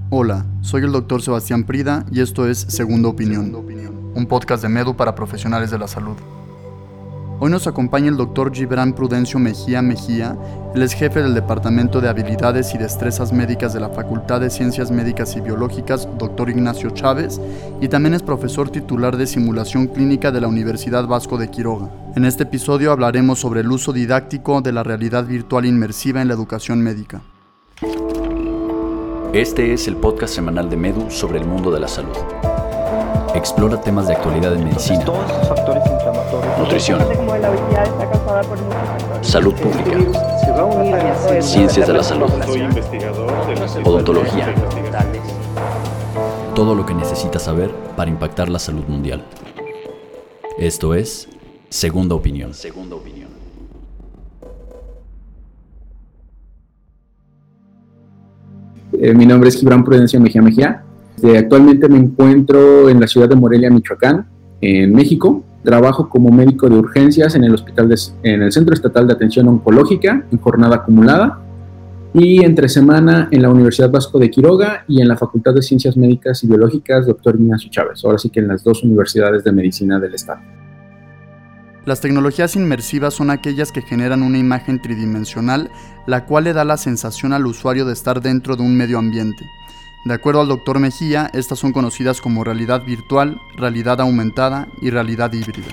Hola, soy el Dr. Sebastián Prida y esto es Segunda Opinión, un podcast de Medu para profesionales de la salud. Hoy nos acompaña el Dr. Gibran Prudencio Mejía Mejía. Él es jefe del Departamento de Habilidades y Destrezas Médicas de la Facultad de Ciencias Médicas y Biológicas Dr. Ignacio Chávez y también es profesor titular de Simulación Clínica de la Universidad Vasco de Quiroga. En este episodio hablaremos sobre el uso didáctico de la realidad virtual inmersiva en la educación médica. Este es el podcast semanal de Medu sobre el mundo de la salud. Explora temas de actualidad en medicina, todos esos factores inflamatorios, nutrición, como la obesidad está causada por muchos factores. salud pública, ciencias de la salud, Soy investigador del Instituto odontología. de Investigación. Todo lo que necesitas saber para impactar la salud mundial. Esto es Segunda Opinión. Mi nombre es Gibran Prudencio Mejía Mejía. Actualmente me encuentro en la ciudad de Morelia, Michoacán, en México. Trabajo como médico de urgencias en el Centro Estatal de Atención Oncológica, en jornada acumulada, y entre semana en la Universidad Vasco de Quiroga y en la Facultad de Ciencias Médicas y Biológicas Dr. Ignacio Chávez. Ahora sí que en las dos universidades de medicina del estado. Las tecnologías inmersivas son aquellas que generan una imagen tridimensional, la cual le da la sensación al usuario de estar dentro de un medio ambiente. De acuerdo al Dr. Mejía, estas son conocidas como realidad virtual, realidad aumentada y realidad híbrida.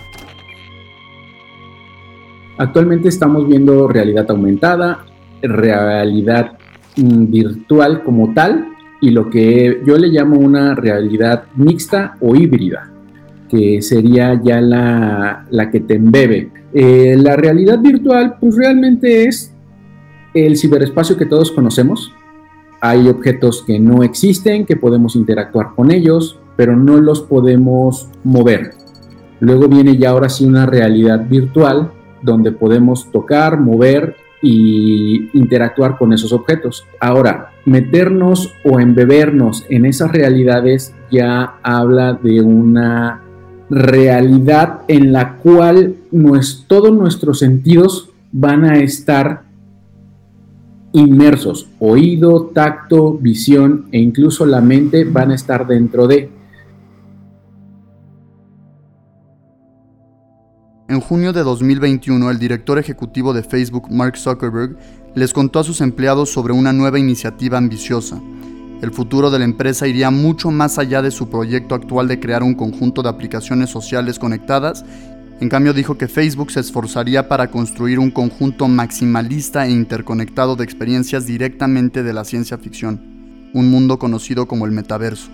Actualmente estamos viendo realidad aumentada, realidad virtual como tal, y lo que yo le llamo una realidad mixta o híbrida, que sería ya la que te embebe. La realidad virtual pues realmente es el ciberespacio que todos conocemos. Hay objetos que no existen, que podemos interactuar con ellos, pero no los podemos mover. Luego viene ya ahora sí una realidad virtual, donde podemos tocar, mover y interactuar con esos objetos. Ahora, meternos o embebernos en esas realidades ya habla de una realidad en la cual todos nuestros sentidos van a estar inmersos. Oído, tacto, visión e incluso la mente van a estar dentro de. En junio de 2021, el director ejecutivo de Facebook, Mark Zuckerberg, les contó a sus empleados sobre una nueva iniciativa ambiciosa. El futuro de la empresa iría mucho más allá de su proyecto actual de crear un conjunto de aplicaciones sociales conectadas. En cambio, dijo que Facebook se esforzaría para construir un conjunto maximalista e interconectado de experiencias directamente de la ciencia ficción, un mundo conocido como el metaverso.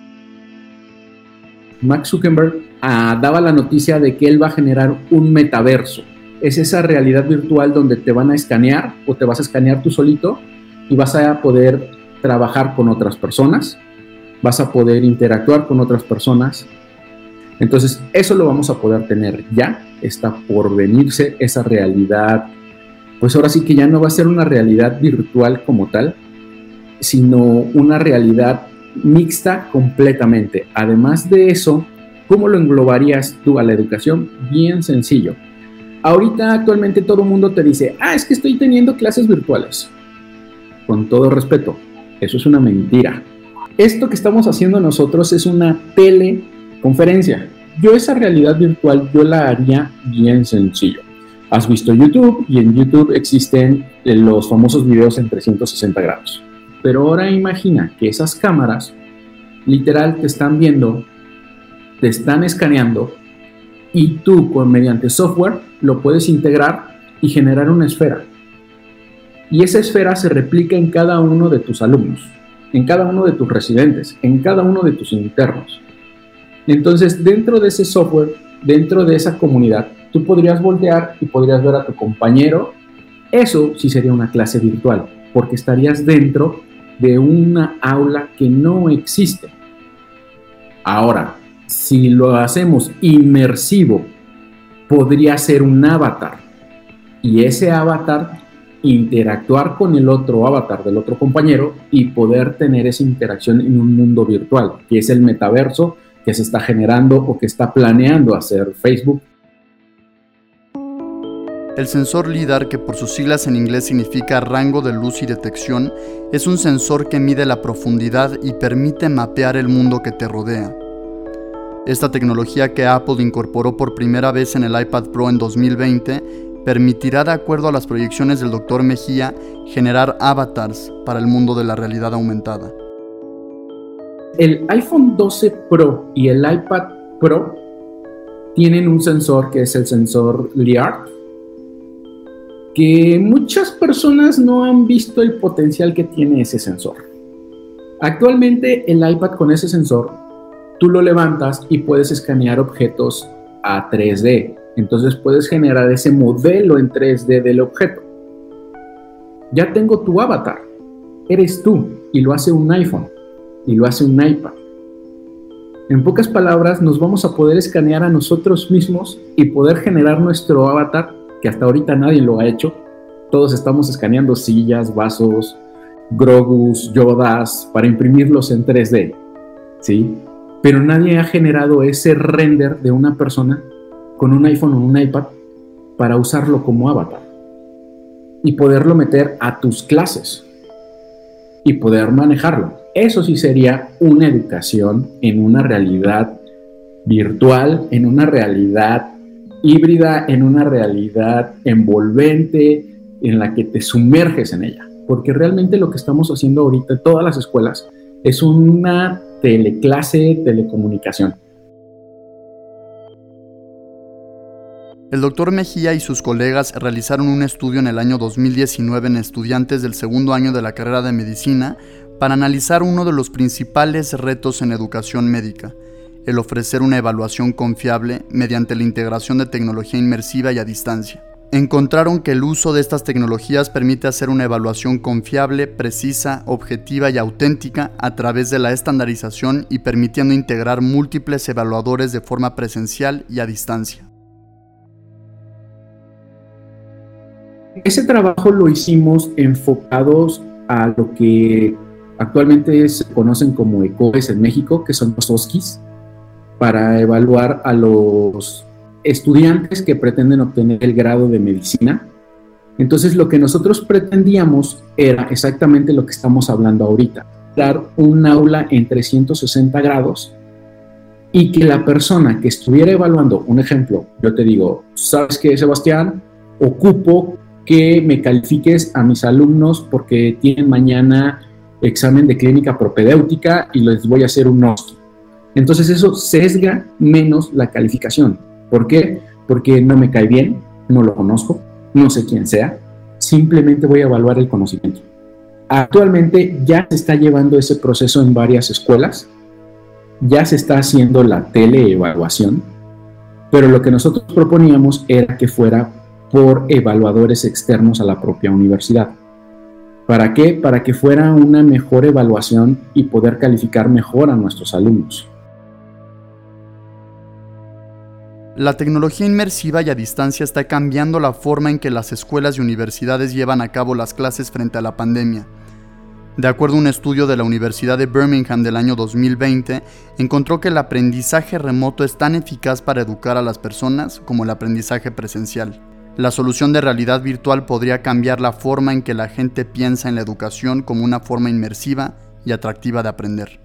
Mark Zuckerberg daba la noticia de que él va a generar un metaverso. Es esa realidad virtual donde te van a escanear o te vas a escanear tú solito y vas a poder trabajar con otras personas, vas a poder interactuar con otras personas. Entonces, eso lo vamos a poder tener ya, está por venirse esa realidad. Pues ahora sí que ya no va a ser una realidad virtual como tal, sino una realidad mixta completamente. Además de eso, ¿cómo lo englobarías tú a la educación? Bien sencillo. Ahorita actualmente todo el mundo te dice, es que estoy teniendo clases virtuales. Con todo respeto, eso es una mentira. Esto que estamos haciendo nosotros es una teleconferencia. Yo esa realidad virtual yo la haría bien sencillo. Has visto YouTube y en YouTube existen los famosos videos en 360 grados. Pero ahora imagina que esas cámaras literal te están viendo, te están escaneando y tú mediante software lo puedes integrar y generar una esfera. Y esa esfera se replica en cada uno de tus alumnos, en cada uno de tus residentes, en cada uno de tus internos. Entonces, dentro de ese software, dentro de esa comunidad, tú podrías voltear y podrías ver a tu compañero. Eso sí sería una clase virtual, porque estarías dentro de una aula que no existe. Ahora, si lo hacemos inmersivo, podría ser un avatar. Y ese avatar interactuar con el otro avatar del otro compañero y poder tener esa interacción en un mundo virtual, que es el metaverso que se está generando o que está planeando hacer Facebook. El sensor LIDAR, que por sus siglas en inglés significa rango de luz y detección, es un sensor que mide la profundidad y permite mapear el mundo que te rodea. Esta tecnología que Apple incorporó por primera vez en el iPad Pro en 2020 permitirá, de acuerdo a las proyecciones del Dr. Mejía, generar avatars para el mundo de la realidad aumentada. El iPhone 12 Pro y el iPad Pro tienen un sensor que es el sensor LIDAR, que muchas personas no han visto el potencial que tiene ese sensor. Actualmente el iPad con ese sensor, tú lo levantas y puedes escanear objetos a 3D. Entonces puedes generar ese modelo en 3D del objeto. Ya tengo tu avatar, eres tú, y lo hace un iPhone, y lo hace un iPad. En pocas palabras, nos vamos a poder escanear a nosotros mismos y poder generar nuestro avatar, que hasta ahorita nadie lo ha hecho. Todos estamos escaneando sillas, vasos, Grogus, Yodas, para imprimirlos en 3D, ¿sí? Pero nadie ha generado ese render de una persona con un iPhone o un iPad para usarlo como avatar y poderlo meter a tus clases y poder manejarlo. Eso sí sería una educación en una realidad virtual, en una realidad híbrida, en una realidad envolvente, en la que te sumerges en ella. Porque realmente lo que estamos haciendo ahorita en todas las escuelas es una teleclase, telecomunicación. El Dr. Mejía y sus colegas realizaron un estudio en el año 2019 en estudiantes del segundo año de la carrera de medicina para analizar uno de los principales retos en educación médica, el ofrecer una evaluación confiable mediante la integración de tecnología inmersiva y a distancia. Encontraron que el uso de estas tecnologías permite hacer una evaluación confiable, precisa, objetiva y auténtica a través de la estandarización y permitiendo integrar múltiples evaluadores de forma presencial y a distancia. Ese trabajo lo hicimos enfocados a lo que actualmente se conocen como ECOES en México, que son los OSCEs, para evaluar a los estudiantes que pretenden obtener el grado de medicina. Entonces, lo que nosotros pretendíamos era exactamente lo que estamos hablando ahorita, dar un aula en 360 grados y que la persona que estuviera evaluando, un ejemplo, yo te digo, ¿sabes qué, Sebastián? Ocupo que me califiques a mis alumnos porque tienen mañana examen de clínica propedéutica y les voy a hacer un OSCE. Entonces eso sesga menos la calificación. ¿Por qué? Porque no me cae bien, no lo conozco, no sé quién sea, simplemente voy a evaluar el conocimiento. Actualmente ya se está llevando ese proceso en varias escuelas, ya se está haciendo la teleevaluación, pero lo que nosotros proponíamos era que fuera por evaluadores externos a la propia universidad. ¿Para qué? Para que fuera una mejor evaluación y poder calificar mejor a nuestros alumnos. La tecnología inmersiva y a distancia está cambiando la forma en que las escuelas y universidades llevan a cabo las clases frente a la pandemia. De acuerdo a un estudio de la Universidad de Birmingham del año 2020, encontró que el aprendizaje remoto es tan eficaz para educar a las personas como el aprendizaje presencial. La solución de realidad virtual podría cambiar la forma en que la gente piensa en la educación como una forma inmersiva y atractiva de aprender.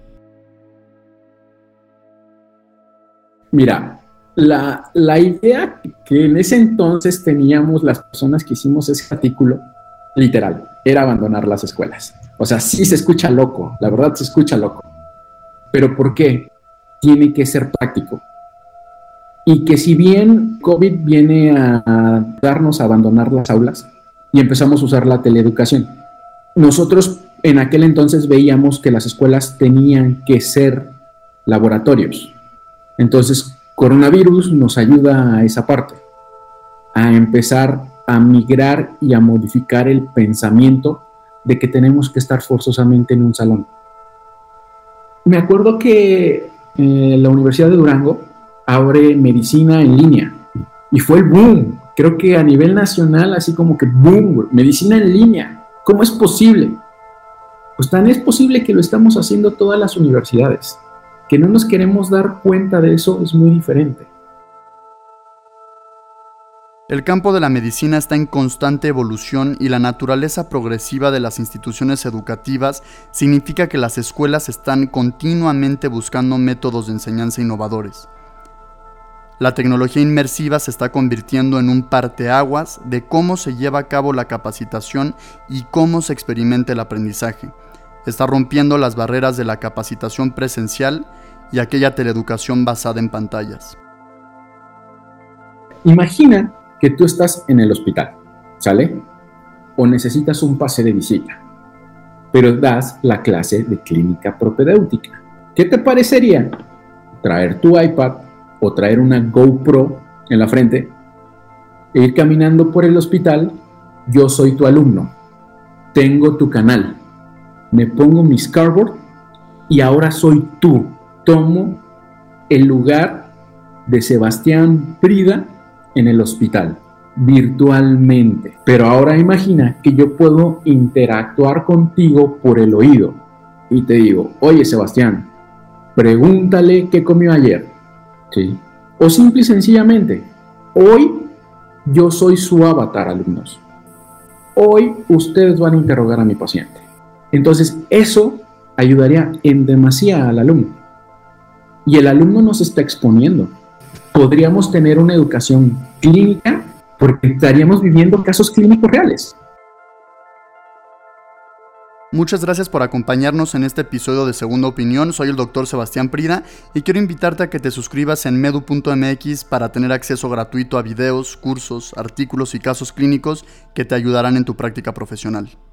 Mira, la idea que en ese entonces teníamos las personas que hicimos ese artículo, literal, era abandonar las escuelas. O sea, sí se escucha loco, la verdad se escucha loco. ¿Pero por qué? Tiene que ser práctico. Y que si bien COVID viene a darnos a abandonar las aulas y empezamos a usar la teleeducación, nosotros en aquel entonces veíamos que las escuelas tenían que ser laboratorios. Entonces, coronavirus nos ayuda a esa parte, a empezar a migrar y a modificar el pensamiento de que tenemos que estar forzosamente en un salón. Me acuerdo que la Universidad de Durango abre medicina en línea y fue el boom. Creo que a nivel nacional, así como que boom, medicina en línea. ¿Cómo es posible? Pues tan es posible que lo estamos haciendo todas las universidades. Que no nos queremos dar cuenta de eso es muy diferente. El campo de la medicina está en constante evolución y la naturaleza progresiva de las instituciones educativas significa que las escuelas están continuamente buscando métodos de enseñanza innovadores. La tecnología inmersiva se está convirtiendo en un parteaguas de cómo se lleva a cabo la capacitación y cómo se experimenta el aprendizaje. Está rompiendo las barreras de la capacitación presencial y aquella teleeducación basada en pantallas. Imagina que tú estás en el hospital, ¿sale? O necesitas un pase de visita, pero das la clase de clínica propedéutica. ¿Qué te parecería traer tu iPad o traer una GoPro en la frente e ir caminando por el hospital? Yo soy tu alumno, tengo tu canal, me pongo mi scarboard y ahora soy tú. Tomo el lugar de Sebastián Prida en el hospital, virtualmente. Pero ahora imagina que yo puedo interactuar contigo por el oído y te digo, oye Sebastián, pregúntale qué comió ayer, ¿sí? O simple y sencillamente, hoy yo soy su avatar, alumnos. Hoy ustedes van a interrogar a mi paciente. Entonces eso ayudaría en demasía al alumno. Y el alumno nos está exponiendo. Podríamos tener una educación clínica porque estaríamos viviendo casos clínicos reales. Muchas gracias por acompañarnos en este episodio de Segunda Opinión. Soy el Dr. Sebastián Prida y quiero invitarte a que te suscribas en medu.mx para tener acceso gratuito a videos, cursos, artículos y casos clínicos que te ayudarán en tu práctica profesional.